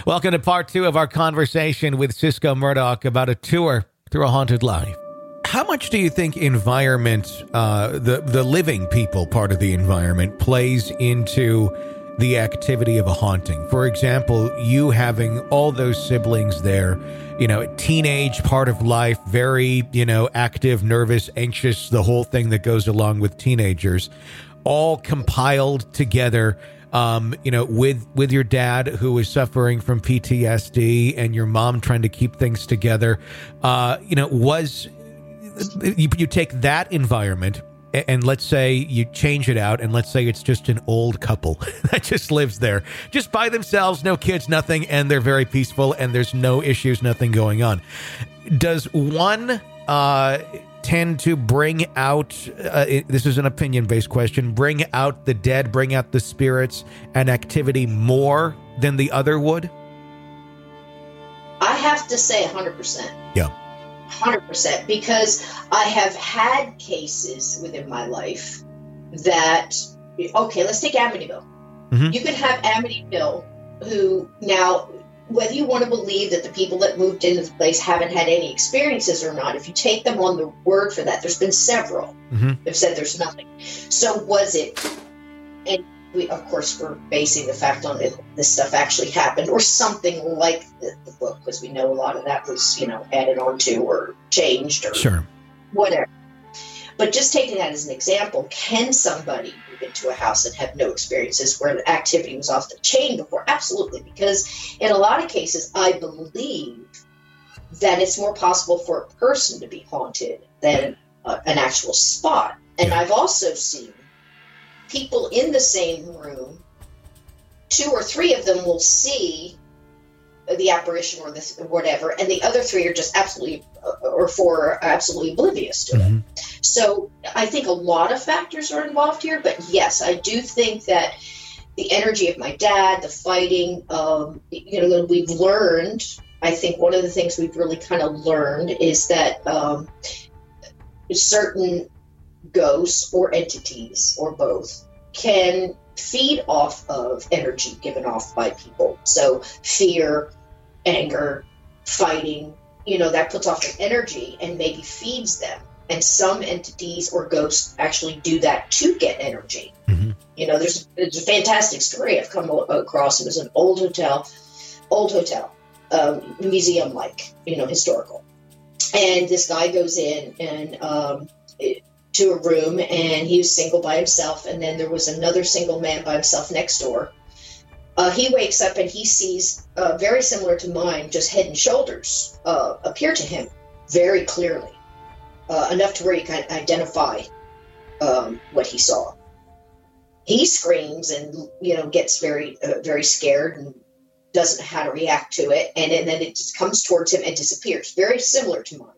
Welcome to part 2 of our conversation with Cisco Murdoch about a tour through a haunted life. How much do you think environment, the living people part of the environment, plays into the activity of a haunting? For example, you having all those siblings there, teenage part of life, very, active, nervous, anxious, the whole thing that goes along with teenagers, all compiled together, with your dad who is suffering from PTSD and your mom trying to keep things together, you take that environment and let's say you change it out and let's say it's just an old couple that just lives there, just by themselves, no kids, nothing, and they're very peaceful and there's no issues, nothing going on. Does one tend to bring out, this is an opinion-based question, bring out the dead, bring out the spirits and activity more than the other would? I have to say 100%. Yeah. 100%, because I have had cases within my life that, okay, let's take Amityville. Mm-hmm. You could have Amityville who now, whether you want to believe that the people that moved into the place haven't had any experiences or not, if you take them on the word for that, there's been several have said there's nothing. So was it, and we, of course, we're basing the fact on it, this stuff actually happened, or something like the book, because we know a lot of that was, added on to or changed or whatever. But just taking that as an example, can somebody move into a house and have no experiences where the activity was off the chain before? Absolutely, because in a lot of cases, I believe that it's more possible for a person to be haunted than an actual spot. And I've also seen people in the same room, 2 or 3 of them will see the apparition or this whatever, and the other 3 are just absolutely, or 4 are absolutely oblivious to it. So I think a lot of factors are involved here, but yes, I do think that the energy of my dad, the fighting, we've learned, I think one of the things we've really kind of learned is that certain ghosts or entities or both can feed off of energy given off by people. So fear, anger, fighting, that puts off an energy and maybe feeds them. And some entities or ghosts actually do that to get energy. Mm-hmm. There's a fantastic story I've come across. It was an old hotel, museum-like, historical. And this guy goes in and to a room, and he was single by himself, and then there was another single man by himself next door. He wakes up and he sees, very similar to mine, just head and shoulders appear to him very clearly, enough to where you can identify what he saw. He screams and gets very very scared and doesn't know how to react to it, and then it just comes towards him and disappears, very similar to mine.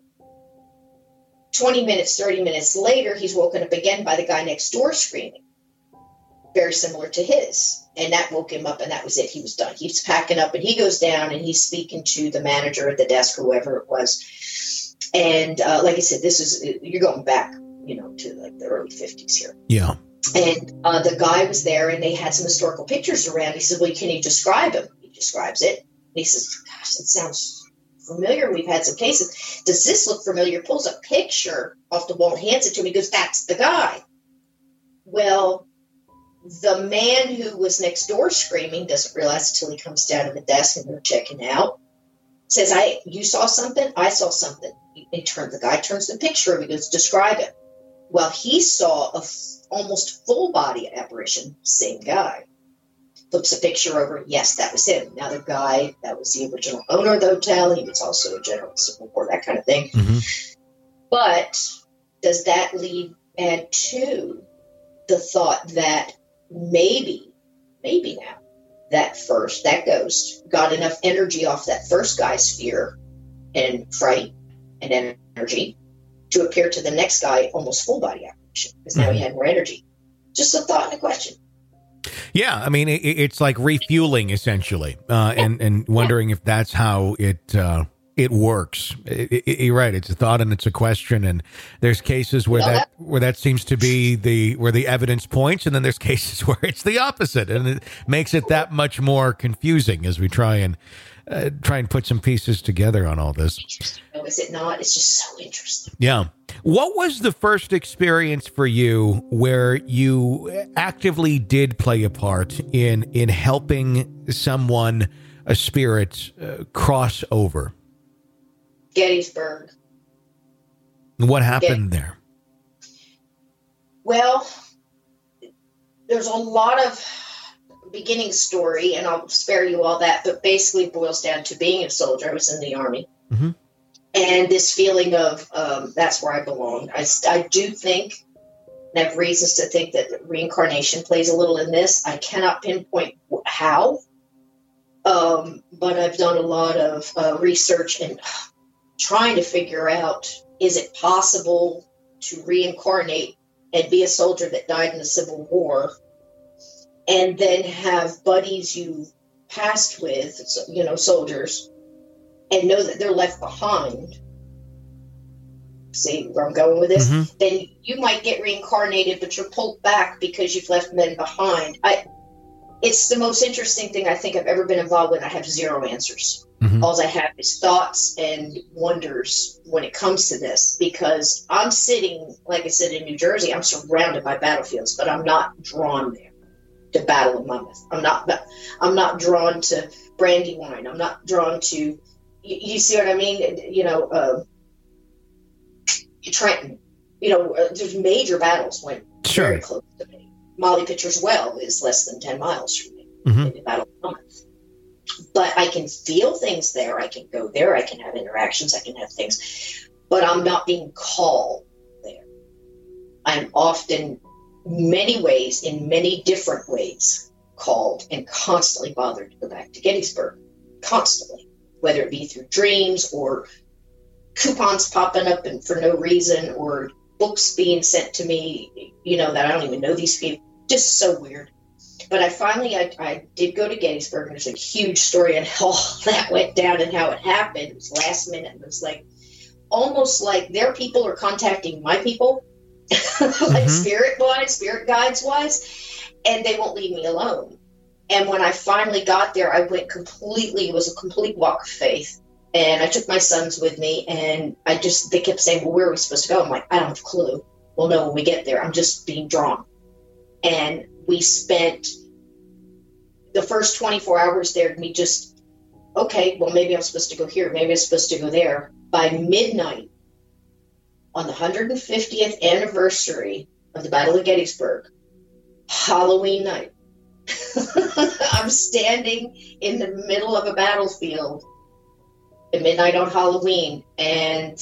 20 minutes, 30 minutes later, he's woken up again by the guy next door screaming, very similar to his. And that woke him up, and that was it. He was done. He's packing up, and he goes down, and he's speaking to the manager at the desk, whoever it was. And like I said, you're going back, to like the early 50s here. Yeah. And the guy was there, and they had some historical pictures around. He said, well, can you describe him? He describes it. And he says, gosh, it sounds familiar. We've had some cases. Does this look familiar? Pulls a picture off the wall and hands it to me. He goes, that's the guy. Well, the man who was next door screaming doesn't realize until he comes down to the desk and they're checking out. Says, you saw something? I saw something. The guy turns the picture over. He goes, describe it. Well, he saw almost full body apparition. Same guy. Flips a picture over. Yes, that was him. Now the guy, that was the original owner of the hotel. He was also a general civil war, that kind of thing. Mm-hmm. But does that add to the thought that maybe now that ghost got enough energy off that first guy's fear and fright and energy to appear to the next guy almost full body apparition, because now he had more energy. Just a thought and a question. Yeah, I mean, it's like refueling essentially, and wondering if that's how it it works. You're right. It's a thought and it's a question. And there's cases where that seems to be where the evidence points. And then there's cases where it's the opposite. And it makes it that much more confusing as we try and put some pieces together on all this. No, is it not? It's just so interesting. Yeah. What was the first experience for you where you actively did play a part in helping someone, a spirit, cross over? Gettysburg. What happened there? Well, there's a lot of beginning story, and I'll spare you all that, but basically it boils down to being a soldier. I was in the Army. Mm-hmm. And this feeling of that's where I belong. I do think, and I have reasons to think, that reincarnation plays a little in this. I cannot pinpoint how, but I've done a lot of research and trying to figure out, is it possible to reincarnate and be a soldier that died in the Civil War and then have buddies you passed with, soldiers, and know that they're left behind. See where I'm going with this? Mm-hmm. Then you might get reincarnated, but you're pulled back because you've left men behind. It's the most interesting thing I think I've ever been involved with. I have zero answers. Mm-hmm. All I have is thoughts and wonders when it comes to this, because I'm sitting, like I said, in New Jersey. I'm surrounded by battlefields, but I'm not drawn there to Battle of Monmouth. I'm not drawn to Brandywine. I'm not drawn to, you see what I mean? Trenton. There's major battles went very close to me. Molly Pitcher's Well is less than 10 miles from me. Mm-hmm. In the Battle of Monmouth. But I can feel things there. I can go there. I can have interactions. I can have things. But I'm not being called there. I'm often, many ways, in many different ways, called and constantly bothered to go back to Gettysburg. Constantly. Whether it be through dreams or coupons popping up and for no reason, or books being sent to me, that I don't even know these people. Just so weird. But I did go to Gettysburg, and there's a huge story on how that went down and how it happened. It was last minute. It was almost like their people are contacting my people, like mm-hmm. spirit guides wise, and they won't leave me alone. And when I finally got there, it was a complete walk of faith. And I took my sons with me, and they kept saying, well, where are we supposed to go? I'm like, I don't have a clue. We'll know when we get there. I'm just being drawn. And we spent the first 24 hours there, and okay, well, maybe I'm supposed to go here. Maybe I'm supposed to go there. By midnight, on the 150th anniversary of the Battle of Gettysburg, Halloween night, I'm standing in the middle of a battlefield at midnight on Halloween, and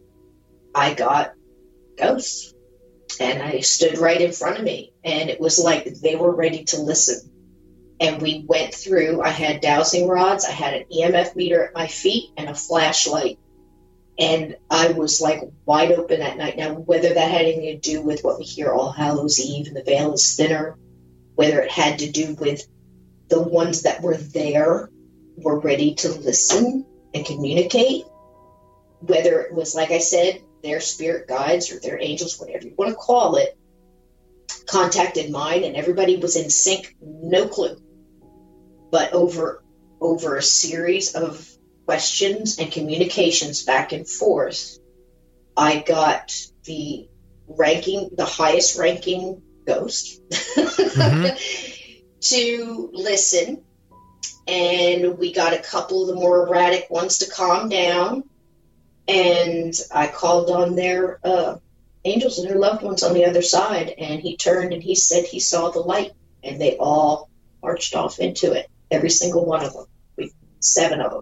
I got ghosts. And I stood right in front of me, and it was like they were ready to listen. And we went through, I had dowsing rods, I had an EMF meter at my feet, and a flashlight. And I was wide open that night. Now, whether that had anything to do with what we hear All Hallows Eve and the veil is thinner, whether it had to do with the ones that were there were ready to listen and communicate, whether it was, like I said, their spirit guides or their angels, whatever you want to call it, contacted mine, and everybody was in sync, no clue. But over a series of questions and communications back and forth, I got the highest ranking ghost mm-hmm. to listen. And we got a couple of the more erratic ones to calm down. And I called on their angels and their loved ones on the other side. And he turned and he said he saw the light. And they all marched off into it. Every single one of them. 7 of them.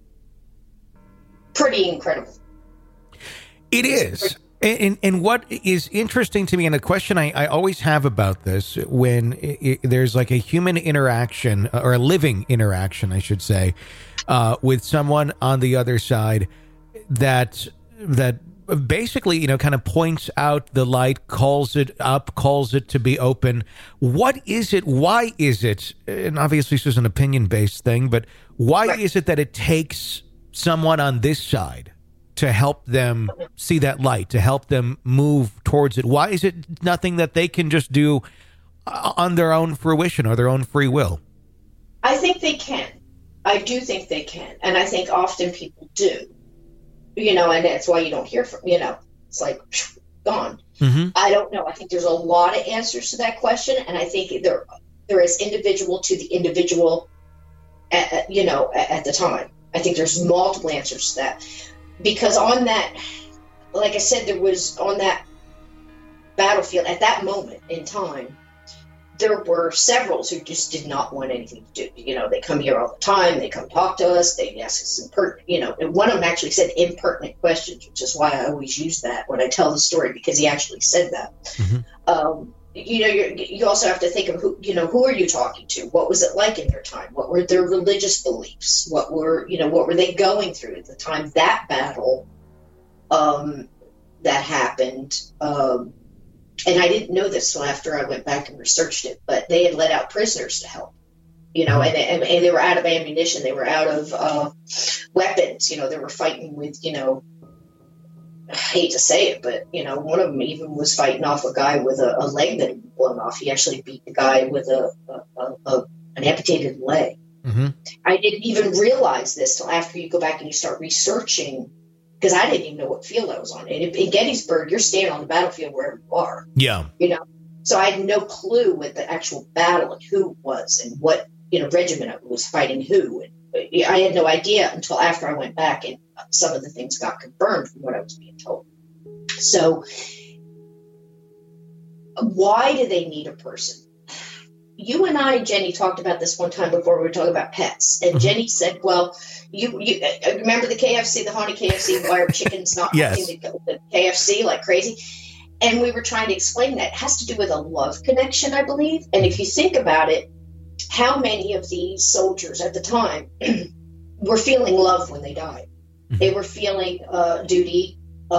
Pretty incredible. It is. And what is interesting to me, and a question I always have about this, when there's a human interaction, or a living interaction, I should say, with someone on the other side, that basically, kind of points out the light, calls it up, calls it to be open. What is it? Why is it? And obviously this is an opinion-based thing, but why is it that it takes someone on this side to help them see that light, to help them move towards it? Why is it nothing that they can just do on their own fruition or their own free will? I think they can. I do think they can. And I think often people do, and that's why you don't hear from, it's like gone. Mm-hmm. I don't know. I think there's a lot of answers to that question. And I think there is individual to the individual, at the time. I think there's multiple answers to that. Because on that, like I said, there was on that battlefield at that moment in time, there were several who just did not want anything to do. They come here all the time. They come talk to us. They ask us impertinent, and one of them actually said impertinent questions, which is why I always use that when I tell the story, because he actually said that. Mm-hmm. You also have to think of who are you talking to? What was it like in their time? What were their religious beliefs? What were they going through at the time that battle, that happened? And I didn't know this till after I went back and researched it, but they had let out prisoners to help, and they were out of ammunition. They were out of weapons. They were fighting with, I hate to say it, but, one of them even was fighting off a guy with a leg that had been blown off. He actually beat the guy with an amputated leg. Mm-hmm. I didn't even realize this till after you go back and you start researching, because I didn't even know what field I was on. And in Gettysburg, you're standing on the battlefield wherever you are. Yeah. So I had no clue what the actual battle and who it was and what, regiment was fighting who. And I had no idea until after I went back and some of the things got confirmed from what I was being told. So why do they need a person? You and I, Jenny, talked about this one time before. We were talking about pets. And Jenny said, well, you remember the KFC, the haunted KFC, why are chickens not hunting the KFC like crazy? And we were trying to explain that. It has to do with a love connection, I believe. And if you think about it, how many of these soldiers at the time were feeling love when they died? Mm-hmm. They were feeling duty,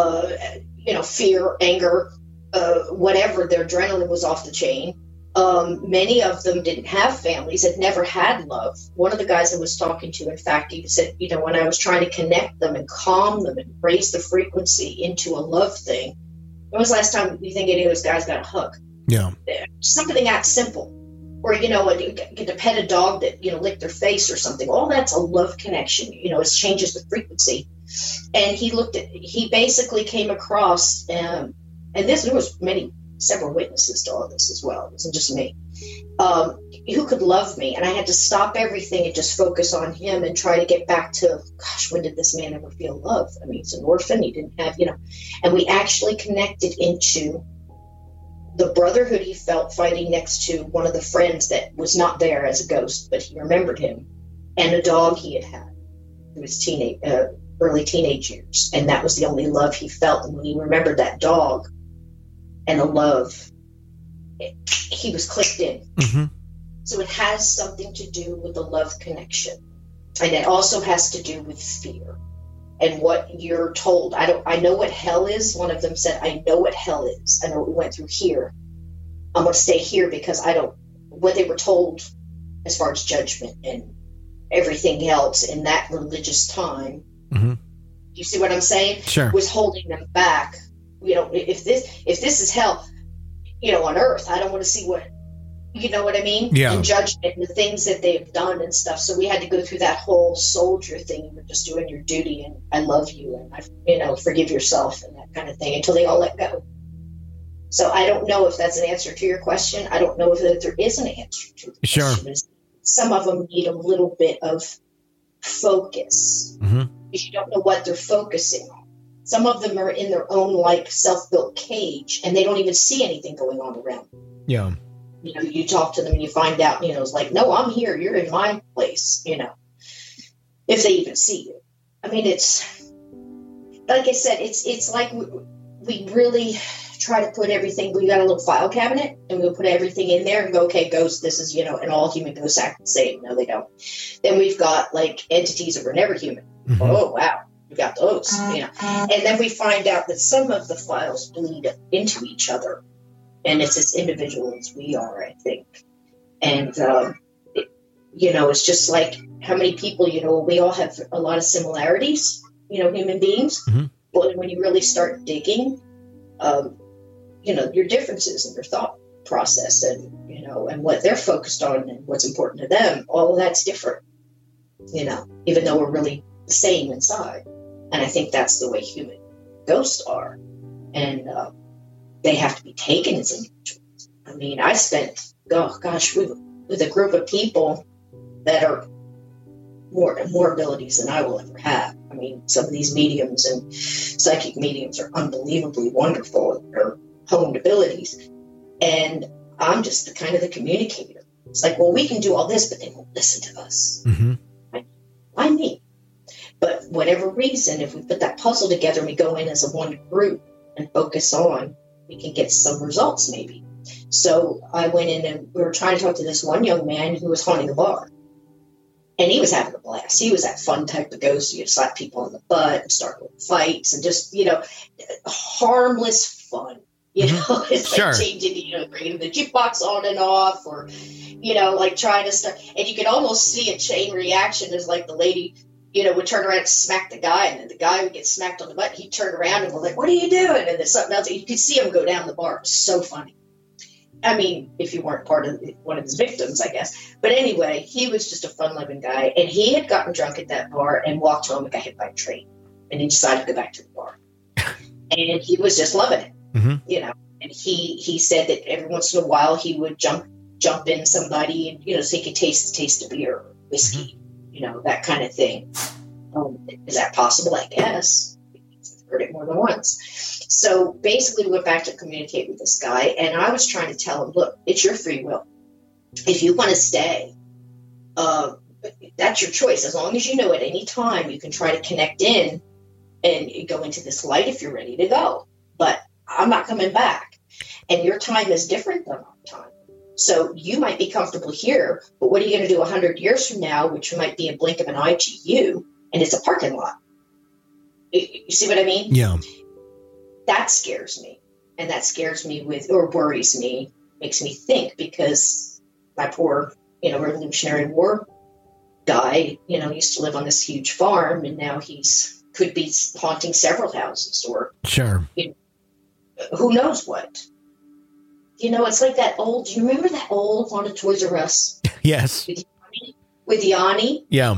fear, anger, whatever. Their adrenaline was off the chain. Many of them didn't have families, had never had love. One of the guys I was talking to, in fact, he said, when I was trying to connect them and calm them and raise the frequency into a love thing, when was the last time you think any of those guys got a hug? Yeah. Something that simple. Or, get to pet a dog that, licked their face or something. All that's a love connection. It changes the frequency. And he basically came across, there was several witnesses to all this as well. It wasn't just me, who could love me. And I had to stop everything and just focus on him and try to get back to, gosh, when did this man ever feel love? I mean, he's an orphan. He didn't have, and we actually connected into the brotherhood he felt fighting next to one of the friends that was not there as a ghost, but he remembered him, and a dog he had through his early teenage years. And that was the only love he felt. And when he remembered that dog and the love, he was clicked in. Mm-hmm. So it has something to do with the love connection. And it also has to do with fear and what you're told. I know what hell is. One of them said, I know what hell is. I know what we went through here. I'm going to stay here because what they were told as far as judgment and everything else in that religious time. Mm-hmm. You see what I'm saying? Sure. Was holding them back. If this is hell, on earth, I don't want to see what, you know what I mean? Yeah. And judgment and the things that they've done and stuff. So we had to go through that whole soldier thing. You're just doing your duty and I love you and forgive yourself and that kind of thing until they all let go. So I don't know if that's an answer to your question. I don't know if there is an answer to the question. Some of them need a little bit of focus because you don't know what they're focusing on. Some of them are in their own self-built cage and they don't even see anything going on around them. Yeah. You talk to them and you find out, it's like, no, I'm here. You're in my place, if they even see you. I mean, it's, like I said, it's like we really try to put everything, we got a little file cabinet and we'll put everything in there and go, okay, ghost, this is, and all human ghosts act the same. No, they don't. Then we've got entities that were never human. Mm-hmm. Oh, wow. We got those, and then we find out that some of the files bleed into each other. And it's as individual as we are, I think. And, it's just like how many people, we all have a lot of similarities, human beings. Mm-hmm. But when you really start digging, your differences in your thought process and, and what they're focused on and what's important to them, all of that's different, even though we're really the same inside. And I think that's the way human ghosts are. And they have to be taken as individuals. I mean, I spent, with a group of people that are more abilities than I will ever have. I mean, some of these mediums and psychic mediums are unbelievably wonderful in their honed abilities. And I'm just the communicator. It's like, well, we can do all this, but they won't listen to us. Mm-hmm. Why me? But whatever reason, if we put that puzzle together and we go in as a one group and focus on, we can get some results maybe. So I went in and we were trying to talk to this one young man who was haunting a bar. And he was having a blast. He was that fun type of ghost. You'd slap people on the butt and start fights and just, harmless fun. It's Sure. like changing, bringing the jukebox on and off, or, like trying to start. And you could almost see a chain reaction as like the lady, would turn around and smack the guy, and then the guy would get smacked on the butt. He'd turn around and go like, "What are you doing?" And then something else. You could see him go down the bar. It's so funny. I mean, if you weren't part of one of his victims, I guess. But anyway, he was just a fun-loving guy. And he had gotten drunk at that bar and walked home and got hit by a train. And he decided to go back to the bar. And he was just loving it, Mm-hmm. And he said that every once in a while he would jump in somebody and, so he could taste the taste of beer or whiskey, that kind of thing. Is that possible? I guess. I've heard it more than once. So basically, we went back to communicate with this guy, and I was trying to tell him, look, it's your free will. If you want to stay, that's your choice. As long as you know at any time, you can try to connect in and go into this light if you're ready to go. But I'm not coming back. And your time is different than our time. So you might be comfortable here, but what are you going to do 100 years from now, which might be a blink of an eye to you, and it's a parking lot? You see what I mean? Yeah. That scares me. And that scares me or worries me, makes me think, because my poor, Revolutionary War guy, used to live on this huge farm, and now could be haunting several houses, or Sure. Who knows what. It's like that old, do you remember that old haunted Toys R Us? Yes. With Yanni? Yeah.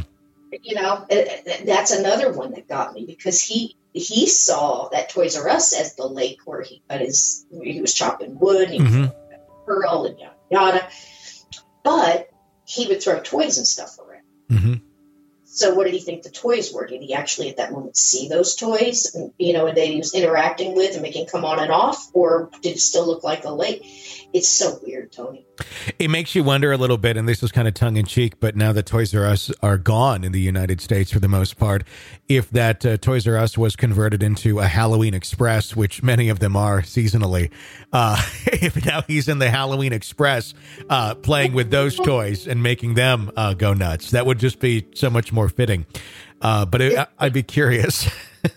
That's another one that got me, because he saw that Toys R Us as the lake where he was chopping wood, he was pearl and yada yada. But he would throw toys and stuff around. Mm-hmm. So what did he think the toys were? Did he actually at that moment see those toys, and that he was interacting with and making come on and off, or did it still look like a lake? It's so weird, Tony. It makes you wonder a little bit, and this is kind of tongue in cheek, but now that Toys R Us are gone in the United States for the most part, if that Toys R Us was converted into a Halloween Express, which many of them are seasonally, if now he's in the Halloween Express playing with those toys and making them go nuts, that would just be so much more fitting. But I'd be curious.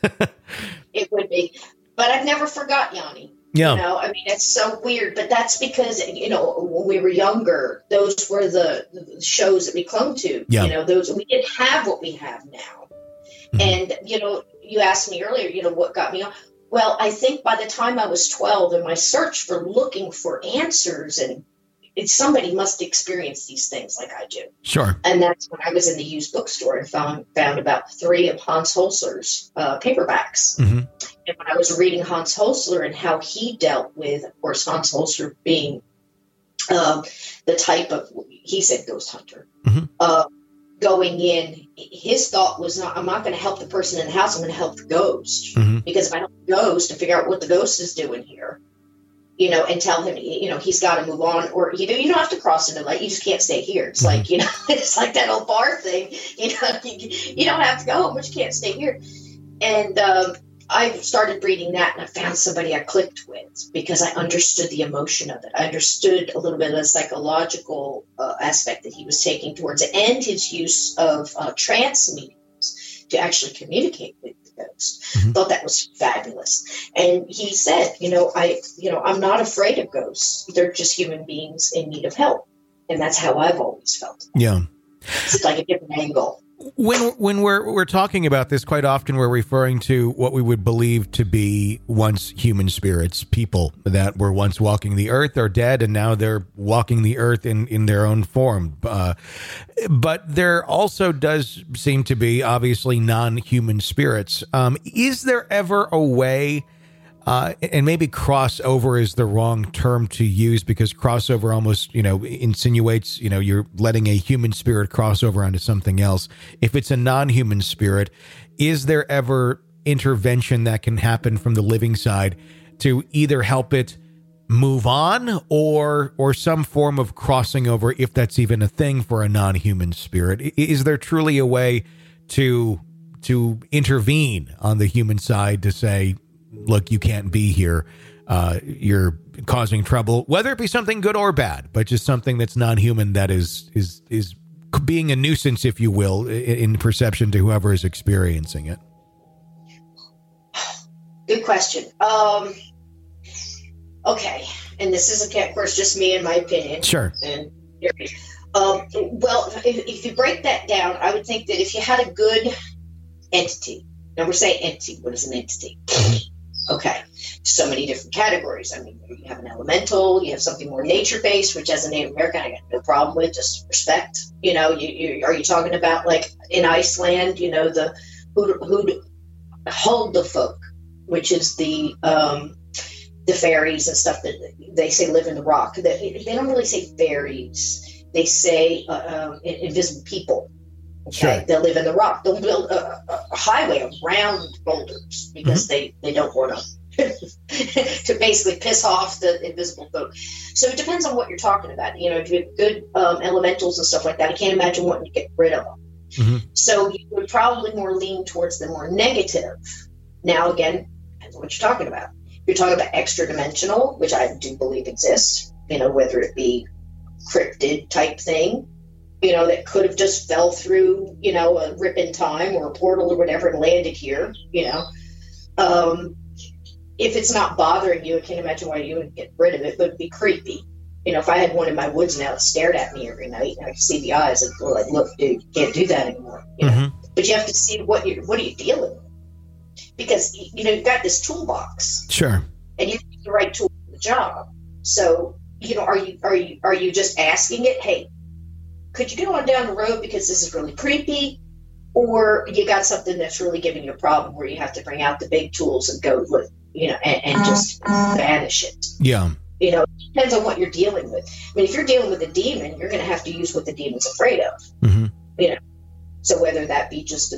It would be. But I've never forgot Yanni. Yeah. It's so weird, but that's because, when we were younger, those were the shows that we clung to. Yeah. We didn't have what we have now. Mm-hmm. And, you asked me earlier, what got me on. Well, I think by the time I was 12, in my search for looking for answers, and somebody must experience these things like I do. Sure. And that's when I was in the used bookstore and found about 3 of Hans Holzer's paperbacks. Mm-hmm. And when I was reading Hans Holzer and how he dealt with, of course, Hans Holzer being the type of, he said ghost hunter, going in, his thought was, I'm not going to help the person in the house, I'm going to help the ghost. Mm-hmm. Because if I help the ghost to figure out what the ghost is doing here, and tell him, he's got to move on, or, you don't have to cross into light. You just can't stay here. It's like, it's like that old bar thing, you don't have to go home, but you can't stay here. And, I started reading that, and I found somebody I clicked with because I understood the emotion of it. I understood a little bit of the psychological aspect that he was taking towards it, and his use of trance mediums to actually communicate with the ghost. Mm-hmm. Thought that was fabulous. And he said, I'm not afraid of ghosts. They're just human beings in need of help. And that's how I've always felt. Yeah. It's like a different angle. When we're talking about this, quite often we're referring to what we would believe to be once human spirits, people that were once walking the earth are dead, and now they're walking the earth in their own form. But there also does seem to be obviously non-human spirits. Is there ever a way? And maybe crossover is the wrong term to use, because crossover almost, insinuates, you're letting a human spirit cross over onto something else. If it's a non-human spirit, is there ever intervention that can happen from the living side to either help it move on or some form of crossing over, if that's even a thing for a non-human spirit? Is there truly a way to intervene on the human side to say, look, you can't be here. You're causing trouble, whether it be something good or bad, but just something that's non-human that is being a nuisance, if you will, in perception to whoever is experiencing it. Good question. Okay. And this is, of course, just me and my opinion. Sure. And well, if you break that down, I would think that if you had a good entity, now we're saying entity, what is an entity? Okay, so many different categories. I mean, you have an elemental, you have something more nature-based, which as a Native American, I got no problem with, just respect. Are you talking about, like, in Iceland, the Huldufólk, which is the fairies and stuff that they say live in the rock. They don't really say fairies. They say invisible people. Okay, sure. They'll live in the rock. They'll build a highway around boulders because they don't want to basically piss off the invisible folk. So it depends on what you're talking about. If you have good elementals and stuff like that, I can't imagine wanting to get rid of them. Mm-hmm. So you would probably more lean towards the more negative. Now, again, depends on what you're talking about. You're talking about extra dimensional, which I do believe exists, whether it be cryptid type thing, that could have just fell through, a rip in time or a portal or whatever and landed here, if it's not bothering you, I can't imagine why you would get rid of it, but it'd be creepy. If I had one in my woods now that stared at me every night and I could see the eyes and go like, look, dude, you can't do that anymore. Mm-hmm. But you have to see what are you dealing with? Because, you've got this toolbox. Sure. And you need the right tool for the job. So, are you just asking it, hey, could you get on down the road because this is really creepy? Or you got something that's really giving you a problem where you have to bring out the big tools and go, and just banish it. Yeah. It depends on what you're dealing with. I mean, if you're dealing with a demon, you're going to have to use what the demon's afraid of. Mm-hmm. So whether that be just,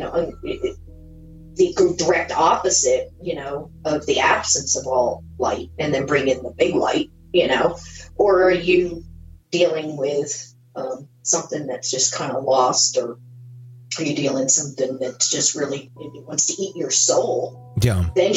the direct opposite, of the absence of all light and then bring in the big light, or are you dealing with something that's just kind of lost, or are you dealing with something that's just really wants to eat your soul? Yeah. Then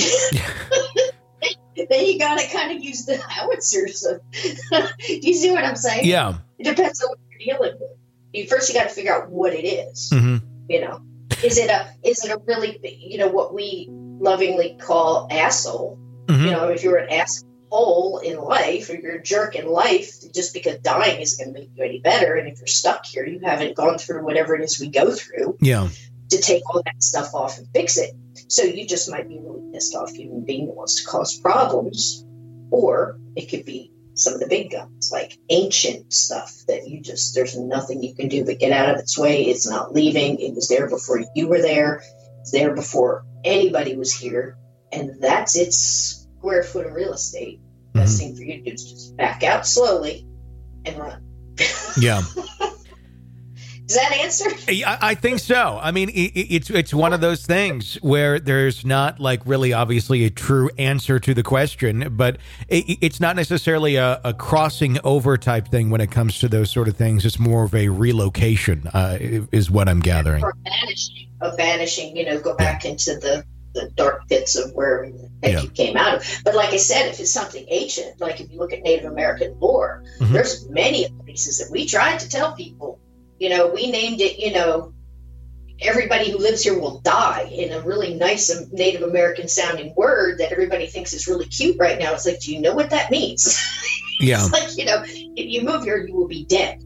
you got to kind of use the howitzers. Do you see what I'm saying? Yeah. It depends on what you're dealing with. First, you got to figure out what it is. Mm-hmm. Is it a really, what we lovingly call asshole? Mm-hmm. If you're an asshole in life, or you're a jerk in life, just because dying isn't going to make you any better. And if you're stuck here, you haven't gone through whatever it is we go through. Yeah. To take all that stuff off and fix it. So you just might be a really pissed off human being that wants to cause problems, or it could be some of the big guns, like ancient stuff that there's nothing you can do but get out of its way. It's not leaving. It was there before you were there. It's there before anybody was here. And that's its square foot of real estate. Best thing for you to do is just back out slowly and run. Yeah. Does that answer? I think so. I mean, it's one of those things where there's not like really obviously a true answer to the question, but it's not necessarily a crossing over type thing when it comes to those sort of things. It's more of a relocation, is what I'm gathering. Or vanishing, go back into the dark pits of where you came out of. But like I said, if it's something ancient, like if you look at Native American lore, there's many places that we tried to tell people. We named it, everybody who lives here will die, in a really nice Native American sounding word that everybody thinks is really cute right now. It's like, do you know what that means? Yeah. It's like, if you move here, you will be dead.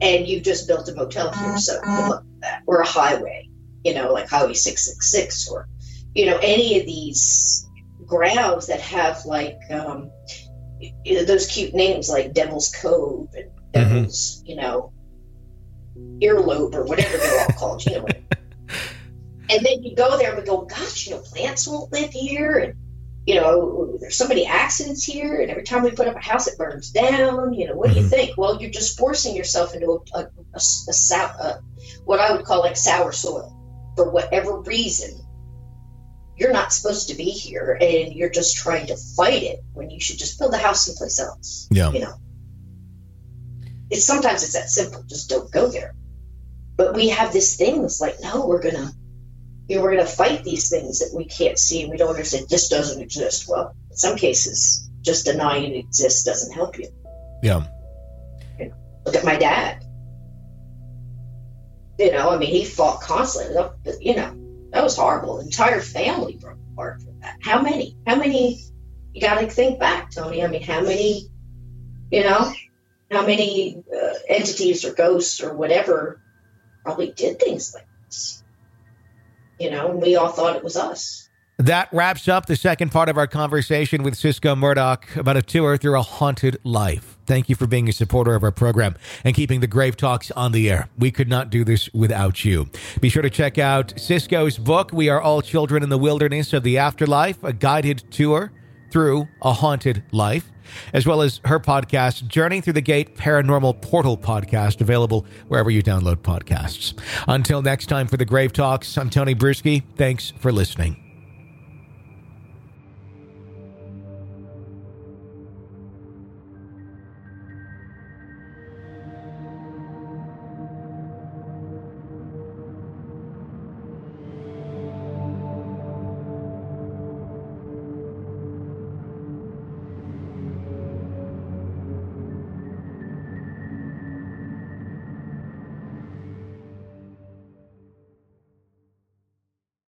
and you just built a motel here, so good luck with that. Or a highway, like Highway 666, or, any of these grounds that have like those cute names like Devil's Cove and Devil's, Earlobe or whatever they're all called, And then you go there and go, gosh, plants won't live here, and there's so many accidents here, and every time we put up a house, it burns down. What do you think? Well, you're just forcing yourself into what I would call like sour soil for whatever reason. You're not supposed to be here, and you're just trying to fight it when you should just build a house someplace else. Yeah. Sometimes it's that simple. Just don't go there. But we have this thing that's like, no, we're gonna fight these things that we can't see and we don't understand. This doesn't exist. Well, in some cases, just denying it exists doesn't help you. Yeah. Look at my dad. He fought constantly. That was horrible. The entire family broke apart from that. How many? You got to think back, Tony. How many, entities or ghosts or whatever probably did things like this? And we all thought it was us. That wraps up the second part of our conversation with Cisco Murdoch about a tour through a haunted life. Thank you for being a supporter of our program and keeping the Grave Talks on the air. We could not do this without you. Be sure to check out Cisco's book, We Are All Children in the Wilderness of the Afterlife, a guided tour through a haunted life, as well as her podcast, Journey Through the Gate Paranormal Portal podcast, available wherever you download podcasts. Until next time for the Grave Talks, I'm Tony Bruschi. Thanks for listening.